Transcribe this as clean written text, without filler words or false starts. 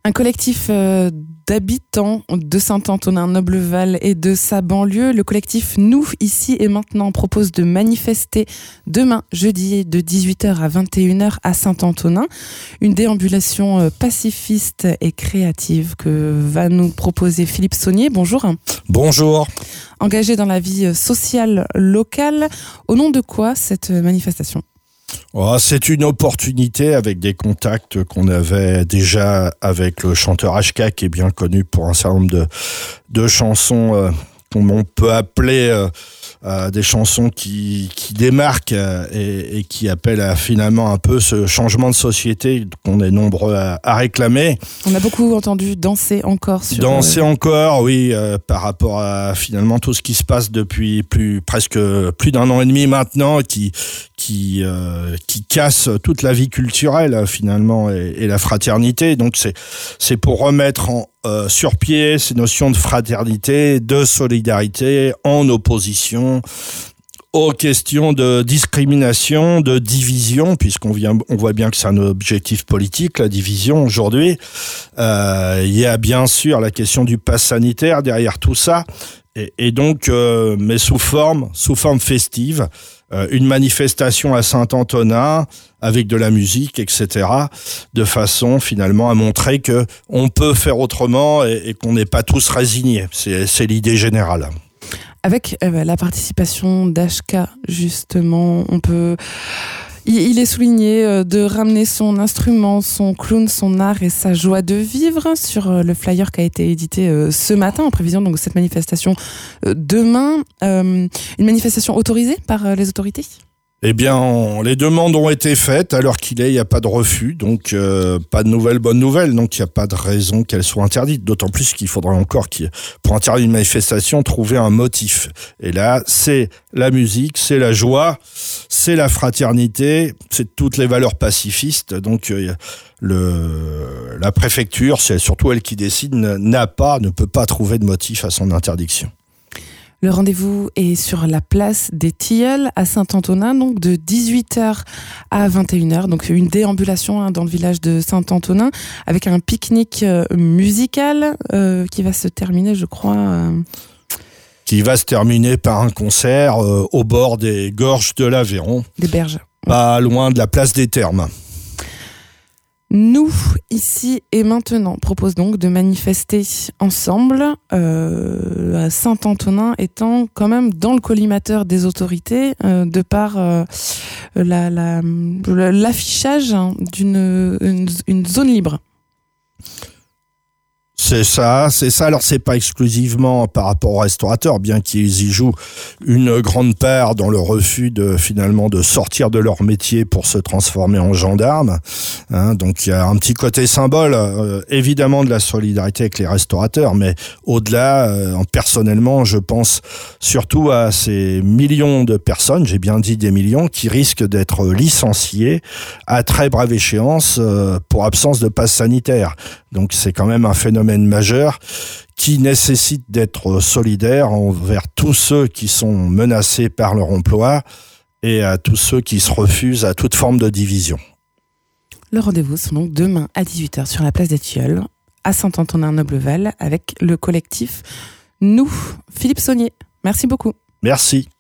Un collectif d'habitants de Saint-Antonin-Nobleval et de sa banlieue, le collectif Nous, ici et maintenant, propose de manifester demain, jeudi, de 18h à 21h à Saint-Antonin. Une déambulation pacifiste et créative que va nous proposer Philippe Saunier. Bonjour. Bonjour. Engagé dans la vie sociale locale, au nom de quoi cette manifestation ? C'est une opportunité avec des contacts qu'on avait déjà avec le chanteur HK, qui est bien connu pour un certain nombre de chansons qu'on peut appeler des chansons qui démarquent et qui appellent à finalement un peu ce changement de société qu'on est nombreux à réclamer. On a beaucoup entendu danser encore sur... Danser encore, oui, par rapport à finalement tout ce qui se passe depuis presque plus d'un an et demi maintenant, qui casse toute la vie culturelle finalement et la fraternité. Donc c'est pour remettre sur pied ces notions de fraternité, de solidarité en opposition aux questions de discrimination, de division, puisqu'on voit bien que c'est un objectif politique, la division aujourd'hui. Il y a bien sûr la question du pass sanitaire derrière tout ça, et donc mais sous forme festive. Une manifestation à Saint-Antonin avec de la musique, etc., de façon finalement à montrer que on peut faire autrement et qu'on n'est pas tous résignés. C'est l'idée générale. Avec la participation d'HK, justement, on peut... Il est souligné de ramener son instrument, son clown, son art et sa joie de vivre sur le flyer qui a été édité ce matin en prévision donc, de cette manifestation demain. Une manifestation autorisée par les autorités ? Eh bien, les demandes ont été faites. À l'heure qu'il est, il n'y a pas de refus. Donc, pas de nouvelles bonnes nouvelles. Donc, il n'y a pas de raison qu'elles soient interdites. D'autant plus qu'il faudrait encore, pour interdire une manifestation, trouver un motif. Et là, c'est la musique, c'est la joie, c'est la fraternité, c'est toutes les valeurs pacifistes. Donc, la préfecture, c'est surtout elle qui décide, ne peut pas trouver de motif à son interdiction. Le rendez-vous est sur la place des Tilleuls à Saint-Antonin, donc de 18h à 21h. Donc une déambulation dans le village de Saint-Antonin avec un pique-nique musical qui va se terminer, je crois... Qui va se terminer par un concert au bord des gorges de l'Aveyron. Des berges. Pas loin de la place des Thermes. Nous, ici et maintenant, propose donc de manifester ensemble, à Saint-Antonin étant quand même dans le collimateur des autorités, de par l'affichage d'une zone libre. C'est ça. Alors, c'est pas exclusivement par rapport aux restaurateurs, bien qu'ils y jouent une grande part dans le refus de sortir de leur métier pour se transformer en gendarmes. Donc, il y a un petit côté symbole, évidemment, de la solidarité avec les restaurateurs, mais au-delà, personnellement, je pense surtout à ces millions de personnes, j'ai bien dit des millions, qui risquent d'être licenciées à très brève échéance pour absence de passe sanitaire. Donc, c'est quand même un phénomène majeur qui nécessite d'être solidaire envers tous ceux qui sont menacés par leur emploi et à tous ceux qui se refusent à toute forme de division. Le rendez-vous c'est donc demain à 18h sur la place des Tilleuls à Saint-Antonin-Nobleval avec le collectif Nous. Philippe Saunier, merci beaucoup. Merci.